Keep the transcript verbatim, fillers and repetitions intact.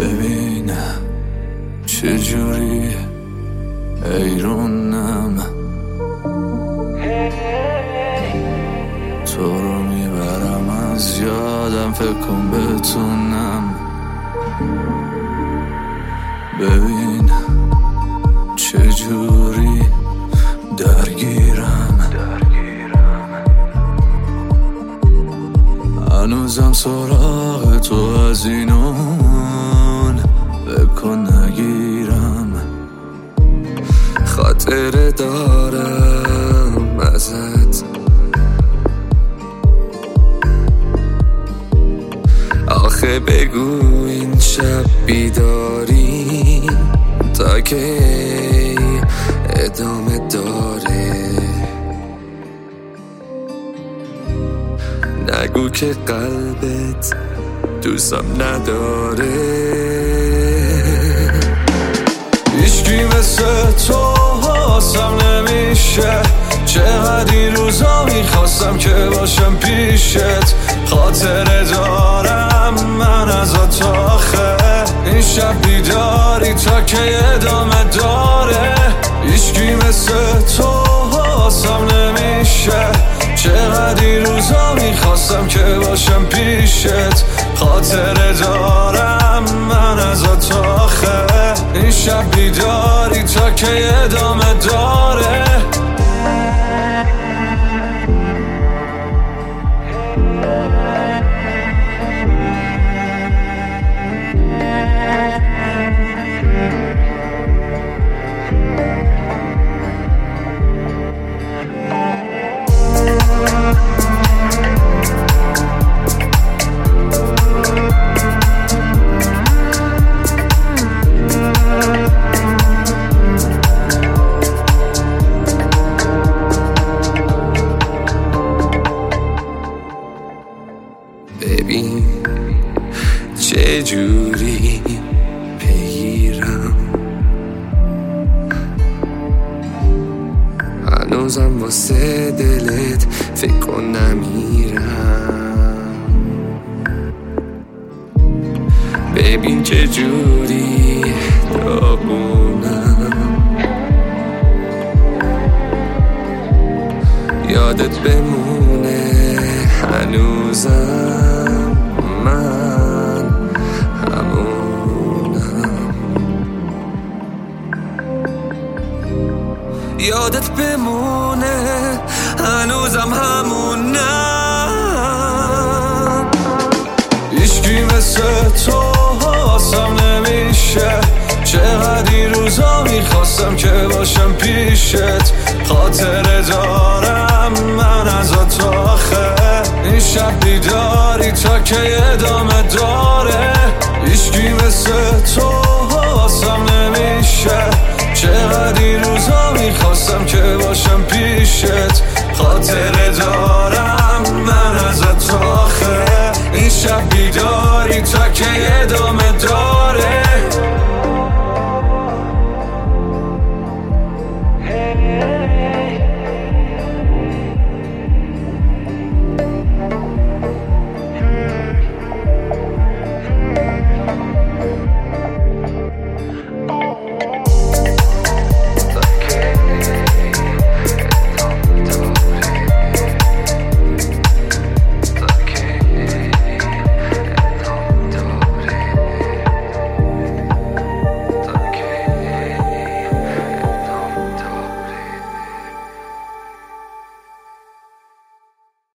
ببینم چجوری ایرونم تو رو میبرم از یادم فکر کن بتونم ببین چجوری درگیرم هنوزم سراغ تو از اینون بکن نگیرم خاطره دارم ازت آخه بگو این شب بیداری تا که ادامه داره نگو که قلبت دوستم نداره هیچکی مثل تو حاسم نمیشه چقدر این روزا میخواستم که باشم پیشت خاطره دارم من ازت آخه این شب بیداری تا که ادامه داره هیچکی مثل تو حاسم نمیشه چقدر این روزا میخواستم که باشم پیشت خاطره دارم من ازت آخه این شب بیداری تا که ادامه داره ببین چه جوری بگیرم هنوزم واسه دلت فکر کن نمیرم ببین چه جوری داغونم یادت بمونه هنوزم من همونم یادت بمونه هنوزم همونم هیچکی مثل تو حاسم نمیشه چقدر این روزا میخواستم که باشم پیشت خاطره دارم من ازت آخه این شب بیداری تا که ادامه داره هیچکی مثل تو حاسم نمیشه چقدر این روزا میخواستم که باشم پیشت خاطره دارم من ازت آخه این شب بیداری تا که ادامه